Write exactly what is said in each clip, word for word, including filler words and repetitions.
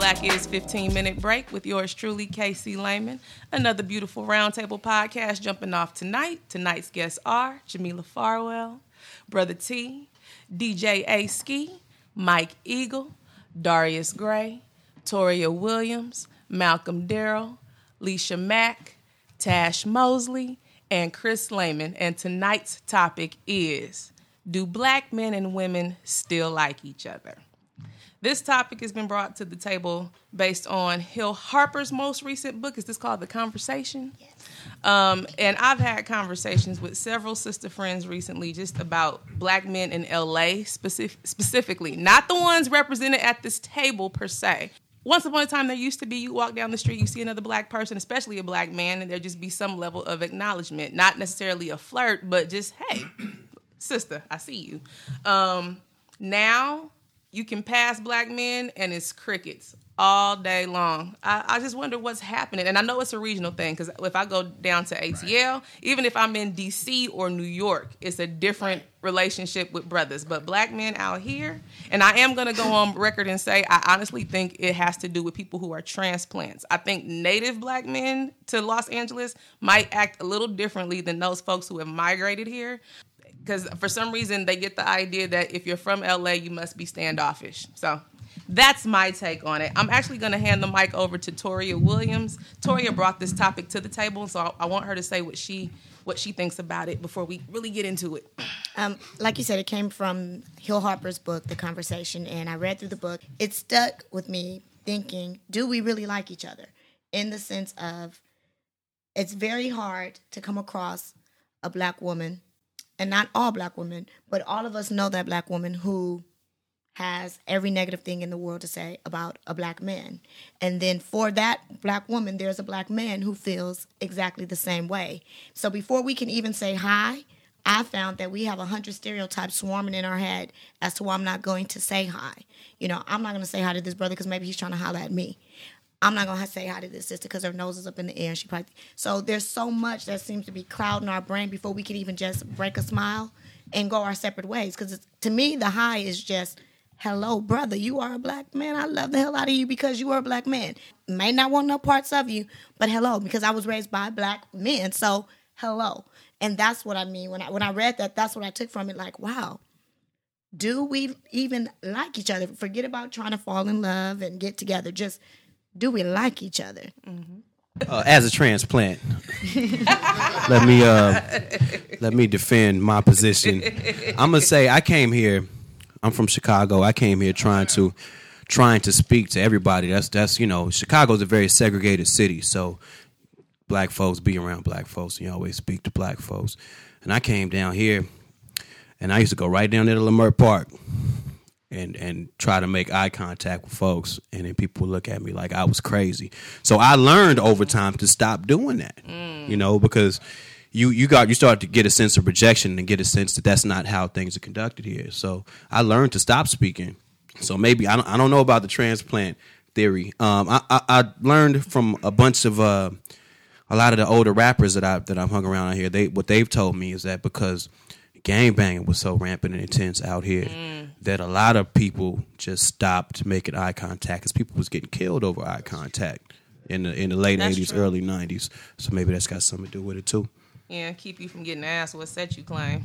Black Is fifteen minute break with yours truly, K C Lehman. Another beautiful roundtable podcast jumping off tonight. Tonight's guests are Jamila Farwell, Brother T, D J A-Ski, Mike Eagle, Darius Gray, Toria Williams, Malcolm Darrell, Leisha Mack, Tash Mosley, and Chris Lehman. And tonight's topic is, do black men and women still like each other? This topic has been brought to the table based on Hill Harper's most recent book. Is this called The Conversation? Yes. Um, and I've had conversations with several sister friends recently just about black men in L A specific, specifically, not the ones represented at this table per se. Once upon a time, there used to be, you walk down the street, you see another black person, especially a black man, and there just be some level of acknowledgement. Not necessarily a flirt, but just, hey, sister, I see you. Um, now, you can pass black men, and it's crickets all day long. I, I just wonder what's happening. And I know it's a regional thing, because if I go down to A T L, even if I'm in D C or New York, it's a different relationship with brothers. But black men out here, and I am going to go on record and say, I honestly think it has to do with people who are transplants. I think native black men to Los Angeles might act a little differently than those folks who have migrated here. Because for some reason, they get the idea that if you're from L A, you must be standoffish. So that's my take on it. I'm actually going to hand the mic over to Toria Williams. Toria brought this topic to the table, so I want her to say what she what she thinks about it before we really get into it. Um, like you said, it came from Hill Harper's book, The Conversation, and I read through the book. It stuck with me thinking, do we really like each other? In the sense of, it's very hard to come across a black woman, and not all black women, but all of us know that black woman who has every negative thing in the world to say about a black man. And then for that black woman, there's a black man who feels exactly the same way. So before we can even say hi, I found that we have a hundred stereotypes swarming in our head as to why I'm not going to say hi. You know, I'm not going to say hi to this brother because maybe he's trying to holler at me. I'm not going to say hi to this sister because her nose is up in the air. And she probably... So there's so much that seems to be clouding our brain before we can even just break a smile and go our separate ways. Because to me, the hi is just, hello, brother, you are a black man. I love the hell out of you because you are a black man. May not want no parts of you, but hello, because I was raised by black men. So hello. And that's what I mean. When I, when I read that, that's what I took from it. Like, wow, do we even like each other? Forget about trying to fall in love and get together. Just... do we like each other? Mm-hmm. Uh, as a transplant, let me uh, let me defend my position. I'm gonna say I came here. I'm from Chicago. I came here trying to trying to speak to everybody. That's that's you know, Chicago's a very segregated city, so black folks be around black folks, and you always speak to black folks. And I came down here, and I used to go right down there to Leimert Park. And and try to make eye contact with folks, and then people would look at me like I was crazy. So I learned over time to stop doing that, mm. you know, because you you got you start to get a sense of rejection and get a sense that that's not how things are conducted here. So I learned to stop speaking. So maybe I don't I don't know about the transplant theory. Um, I, I I learned from a bunch of uh, a lot of the older rappers that I that I've hung around out here. They what they've told me is that because gangbanging was so rampant and intense out here mm. that a lot of people just stopped making eye contact because people was getting killed over eye contact in the in the late that's eighties, true. Early nineties. So maybe that's got something to do with it too. Yeah, keep you from getting asked what set you claim.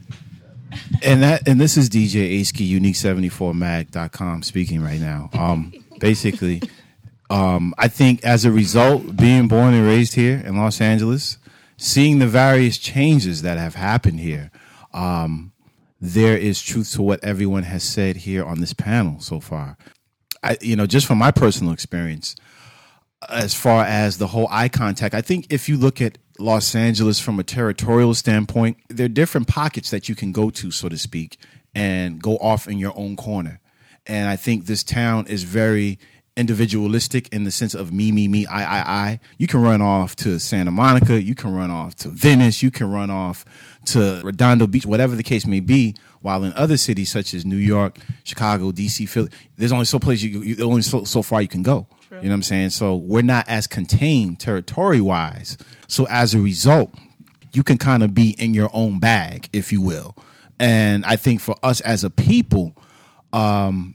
And that and this is D J A-Ski, unique seventy-four mag dot com speaking right now. Um, basically, um, I think as a result, being born and raised here in Los Angeles, seeing the various changes that have happened here. Um, there is truth to what everyone has said here on this panel so far. I, you know, just from my personal experience, as far as the whole eye contact, I think if you look at Los Angeles from a territorial standpoint, there are different pockets that you can go to, so to speak, and go off in your own corner. And I think this town is very individualistic in the sense of me, me, me, I, I, I. You can run off to Santa Monica. You can run off to Venice. You can run off to Redondo Beach, whatever the case may be. While in other cities such as New York, Chicago, D C, Philly, there's only so place you, you only so, so far you can go. True. You know what I'm saying? So we're not as contained territory wise. So as a result, you can kind of be in your own bag, if you will. And I think for us as a people, um,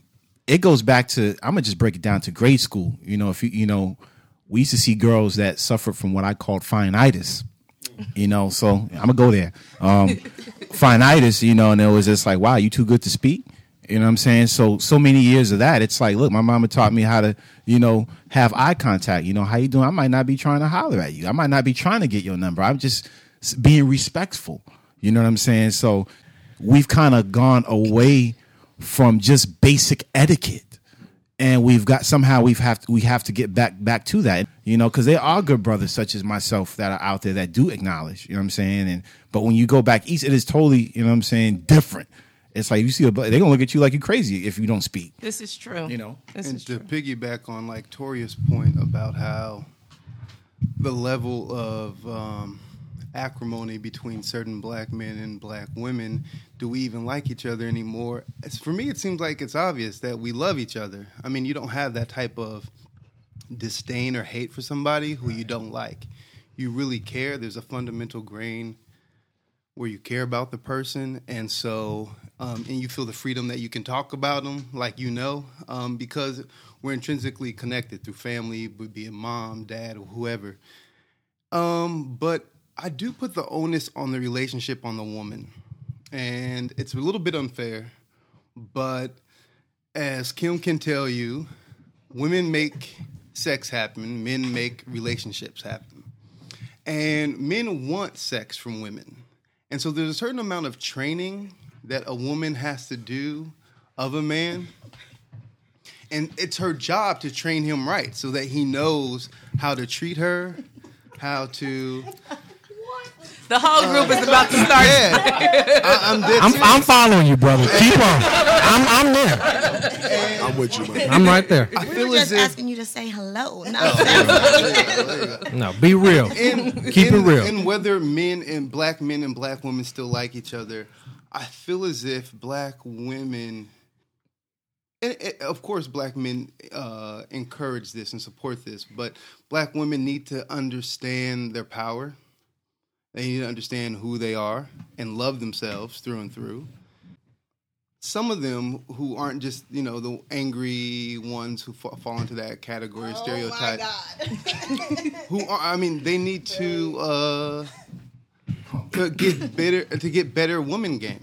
it goes back to, I'm gonna just break it down to grade school. You know, if you you know, we used to see girls that suffered from what I called fine-itis. You know, so I'm gonna go there. Um, fine-itis, you know, and it was just like, wow, you too good to speak. You know what I'm saying? So, so many years of that, it's like, look, my mama taught me how to, you know, have eye contact. You know, how you doing? I might not be trying to holler at you. I might not be trying to get your number. I'm just being respectful. You know what I'm saying? So we've kind of gone away from just basic etiquette. And we've got, somehow we've have to, we have to get back, back to that, you know, because there are good brothers such as myself that are out there that do acknowledge, you know what I'm saying? And, but when you go back east, it is totally, you know what I'm saying, different. It's like you see a they're gonna look at you like you're crazy if you don't speak. This is true. You know, this and is to true. piggyback on like Toria's point about how the level of um, acrimony between certain black men and black women, do we even like each other anymore? It's, for me, it seems like it's obvious that we love each other. I mean, you don't have that type of disdain or hate for somebody who you don't like. You really care. There's a fundamental grain where you care about the person, and so um, and you feel the freedom that you can talk about them like you know, um, because we're intrinsically connected through family, be it mom, dad, or whoever. Um, but I do put the onus on the relationship on the woman, and it's a little bit unfair, but as Kim can tell you, women make sex happen, men make relationships happen, and men want sex from women. And so there's a certain amount of training that a woman has to do of a man. And it's her job to train him right so that he knows how to treat her, how to... The whole group uh, is about to start. Yeah. I, I'm, dead I'm, I'm following you, brother. Keep on. I'm, I'm there. And I'm with you, man. I'm right there. I We feel were just as if... asking you to say hello. No, No, be real. In, Keep in, it real. And whether men and black men and black women still like each other, I feel as if black women, and, and of course, black men uh, encourage this and support this, but black women need to understand their power. They need to understand who they are and love themselves through and through. Some of them who aren't just, you know, the angry ones who fa- fall into that category of stereotype. Oh my God. Who are, I mean, they need to uh, to get better to get better woman game.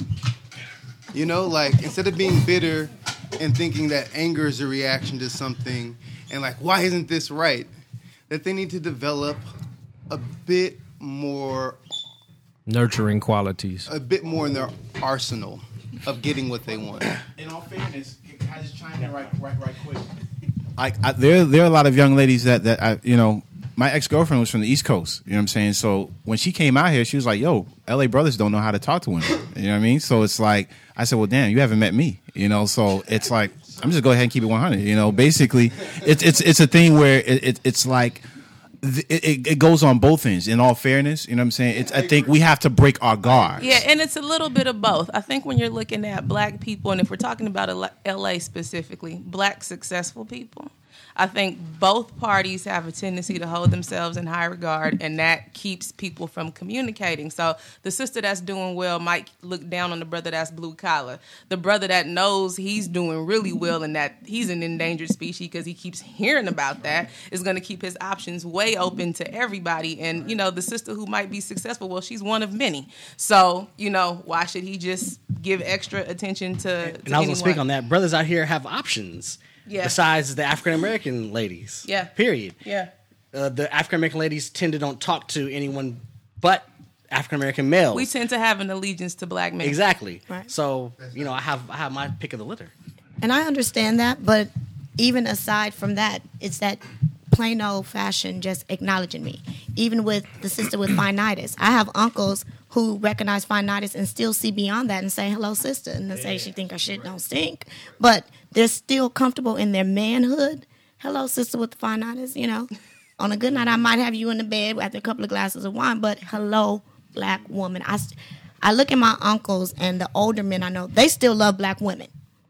You know, like instead of being bitter and thinking that anger is a reaction to something and like, why isn't this right? That they need to develop a bit more Nurturing qualities. a bit more in their arsenal of getting what they want. in all fairness, can I just chime in right, right, right quick? Like I, there, there are a lot of young ladies that that I, you know, my ex girlfriend was from the East Coast. You know what I'm saying? So when she came out here, she was like, "Yo, L A brothers don't know how to talk to women." You know what I mean? So it's like I said, "Well, damn, you haven't met me." You know, so it's like I'm just go ahead and keep it one hundred. You know, basically, it's it's it's a thing where it, it it's like. It, it, it goes on both ends. In all fairness, you know what I'm saying? It's, I think we have to break our guards. Yeah, and it's a little bit of both. I think when you're looking at black people, and if we're talking about L A specifically, black successful people, I think both parties have a tendency to hold themselves in high regard, and that keeps people from communicating. So the sister that's doing well might look down on the brother that's blue collar. The brother that knows he's doing really well and that he's an endangered species because he keeps hearing about that is going to keep his options way open to everybody. And, you know, the sister who might be successful, well, she's one of many. So, you know, why should he just give extra attention to, And to I was anyone? going to speak on that. Brothers out here have options. Yeah. Besides the African American ladies. Yeah. Period. Yeah. Uh, the African American ladies tend to don't talk to anyone but African American males. We tend to have an allegiance to black men. Exactly. Right. So, you know, I have I have my pick of the litter. And I understand that, but even aside from that, it's that plain old fashioned just acknowledging me. Even with the sister with fine-itis, I have uncles who recognize fine-itis and still see beyond that and say, hello, sister, and they say she think her shit don't stink. But they're still comfortable in their manhood. Hello, sister with the fine-itis, you know. On a good night, I might have you in the bed after a couple of glasses of wine, but hello, black woman. I, I look at my uncles and the older men I know, they still love black women,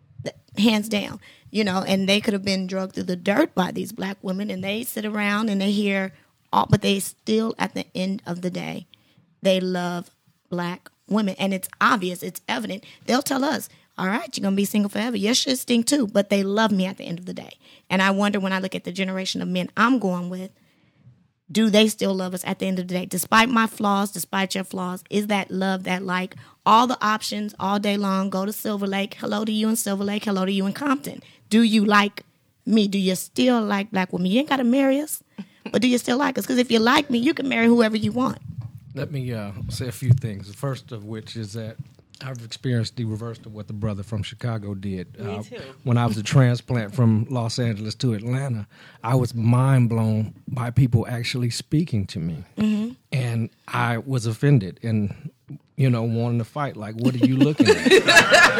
hands down. You know, and they could have been drugged through the dirt by these black women, and they sit around and they hear all, but they still, at the end of the day, they love black women. And it's obvious, it's evident. They'll tell us, all right, you're going to be single forever. Your shit stink too, but they love me at the end of the day. And I wonder when I look at the generation of men I'm going with, do they still love us at the end of the day? Despite my flaws, despite your flaws, is that love, that like, all the options all day long, go to Silver Lake, hello to you in Silver Lake, hello to you in Compton. Do you like me? Do you still like black women? You ain't got to marry us, but do you still like us? Because if you like me, you can marry whoever you want. Let me uh, say a few things. The first of which is that I've experienced the reverse of what the brother from Chicago did. Me uh, too. When I was a transplant from Los Angeles to Atlanta, I was mind blown by people actually speaking to me. Mm-hmm. And I was offended and, you know, wanting to fight. Like, what are you looking at? You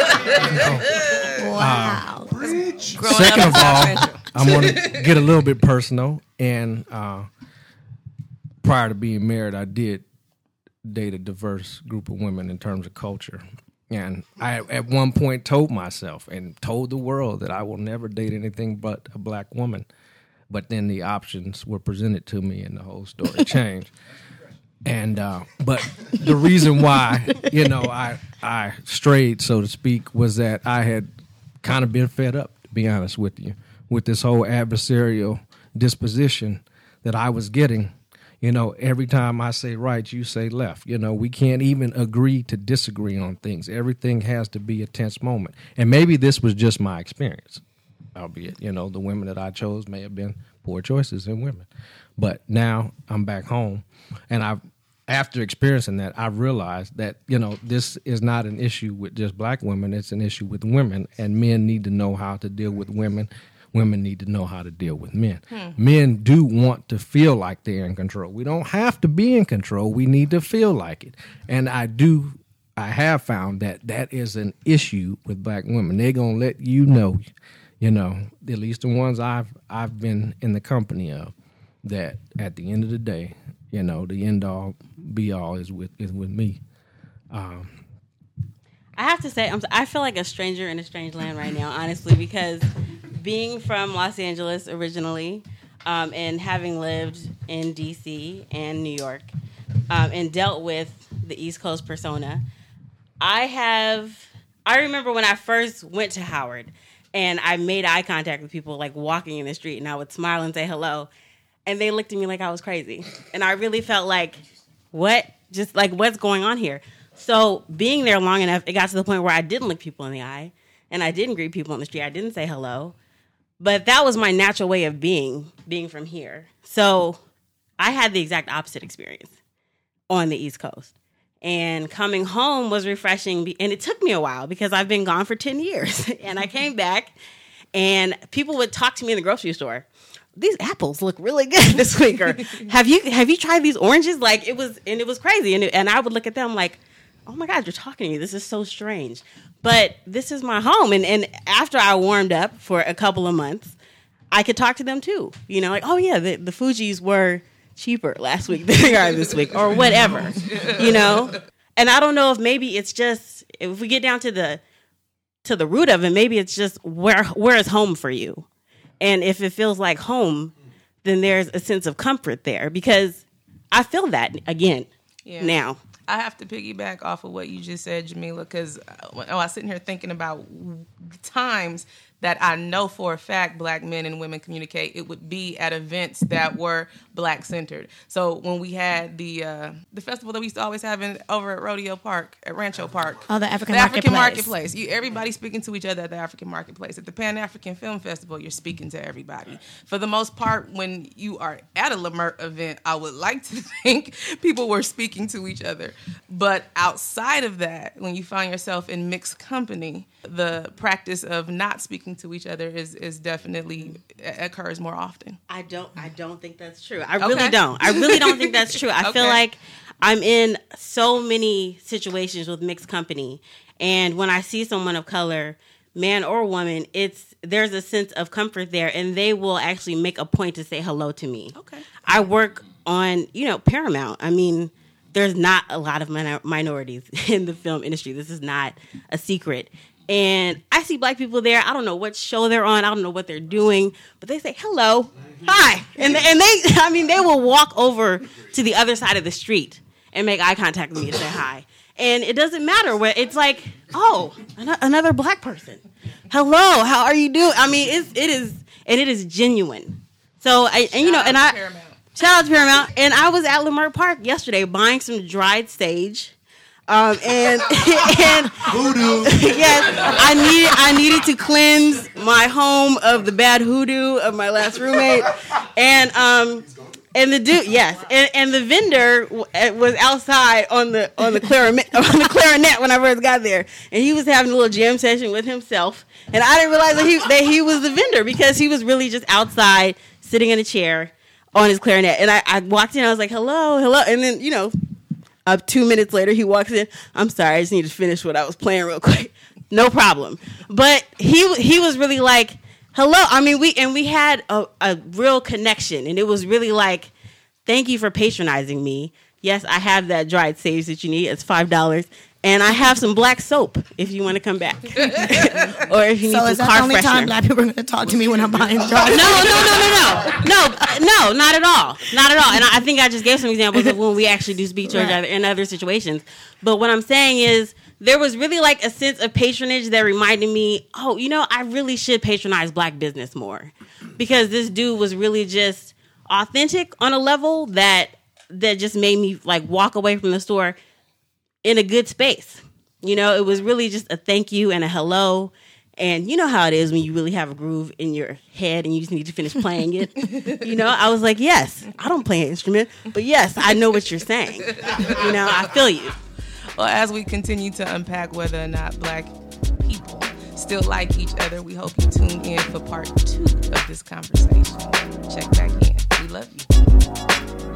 know? Wow. Uh, second of all, I'm going to get a little bit personal. And uh, prior to being married, I did date a diverse group of women in terms of culture. And I, at one point, told myself and told the world that I will never date anything but a black woman. But then the options were presented to me and the whole story changed. And uh, but the reason why, you know, I I strayed, so to speak, was that I had kind of been fed up, to be honest with you, with this whole adversarial disposition that I was getting. You know, every time I say right, you say left. You know, we can't even agree to disagree on things. Everything has to be a tense moment. And maybe this was just my experience, albeit, you know, the women that I chose may have been poor choices in women. But now I'm back home, and I've, after experiencing that, I realized that, you know, this is not an issue with just black women. It's an issue with women, and men need to know how to deal with women. Women need to know how to deal with men. Hmm. Men do want to feel like they're in control. We don't have to be in control. We need to feel like it. And I do, I have found that that is an issue with black women. They're going to let you know, you know, at least the ones I've I've been in the company of, that at the end of the day, you know, the end all be all is with is with me. Um, I have to say, I'm, I feel like a stranger in a strange land right now, honestly, because being from Los Angeles originally, um, and having lived in D C and New York, um, and dealt with the East Coast persona, I have, I remember when I first went to Howard and I made eye contact with people like walking in the street, and I would smile and say hello, and they looked at me like I was crazy. And I really felt like, what? Just like, what's going on here? So being there long enough, it got to the point where I didn't look people in the eye, and I didn't greet people on the street. I didn't say hello. But that was my natural way of being, being from here. So I had the exact opposite experience on the East Coast. And coming home was refreshing. And it took me a while because I've been gone for ten years. And I came back, and people would talk to me in the grocery store. These apples look really good this week. Or have you have you tried these oranges? Like, it was, and it was crazy. And, it, and I would look at them like, oh my God, you're talking to me. This is so strange. But this is my home. And, and after I warmed up for a couple of months, I could talk to them too. You know, like, oh yeah, the, the Fujis were cheaper last week than they are this week, or whatever, you know? And I don't know if maybe it's just, if we get down to the to the root of it, maybe it's just where where is home for you? And if it feels like home, then there's a sense of comfort there, because I feel that again yeah. now. I have to piggyback off of what you just said, Jamila, because oh, I was sitting here thinking about times that I know for a fact black men and women communicate. It would be at events that were black centered. So when we had the uh, the festival that we used to always have in, over at Rodeo Park, at Rancho Park. Oh, the African the Marketplace. African Marketplace. You, everybody speaking to each other at the African Marketplace. At the Pan-African Film Festival, you're speaking to everybody. For the most part, when you are at a Lamert event, I would like to think people were speaking to each other. But outside of that, when you find yourself in mixed company, the practice of not speaking to each other is is definitely occurs more often. I don't I don't think that's true. I really okay. don't. I really don't think that's true. I okay. feel like I'm in so many situations with mixed company, and when I see someone of color, man or woman, it's there's a sense of comfort there, and they will actually make a point to say hello to me. Okay. I work on, you know, Paramount. I mean, there's not a lot of min- minorities in the film industry. This is not a secret. And I see black people there. I don't know what show they're on. I don't know what they're doing. But they say, hello, hi. And, and they, I mean, they will walk over to the other side of the street and make eye contact with me and say hi. And it doesn't matter where it's like, oh, an- another black person. Hello, how are you doing? I mean, it's, it is, and it is genuine. So I, and you know, and I, Paramount. shout out to Paramount. And I was at Leimert Park yesterday buying some dried sage. Um, and, and Voodoo. yes, I needed, I needed to cleanse my home of the bad hoodoo of my last roommate. And, um, And the dude, yes, and, and the vendor w- was outside on the on the clarinet on the clarinet when I first got there, and he was having a little jam session with himself, and I didn't realize that he that he was the vendor because he was really just outside sitting in a chair on his clarinet, and I, I walked in, I was like, hello, hello, and then you know, uh, two minutes later he walks in, I'm sorry, I just need to finish what I was playing real quick, no problem, but he he was really like. Hello. I mean, we and we had a, a real connection, and it was really like, thank you for patronizing me. Yes, I have that dried sage that you need. It's five dollars, and I have some black soap if you want to come back, or if you need So some is that car the only time freshener. black people are going to talk to me when I'm buying drugs? No, no, no, no, no, no, no, not at all, not at all. And I I think I just gave some examples of when we actually do speak to each Right. other in other situations. But what I'm saying is, there was really like a sense of patronage that reminded me, oh, you know, I really should patronize black business more, because this dude was really just authentic on a level that that just made me like walk away from the store in a good space. You know, it was really just a thank you and a hello. And you know how it is when you really have a groove in your head and you just need to finish playing it. You know, I was like, yes, I don't play an instrument, but yes, I know what you're saying. You know, I feel you. Well, as we continue to unpack whether or not black people still like each other, we hope you tune in for part two of this conversation. Check back in. We love you.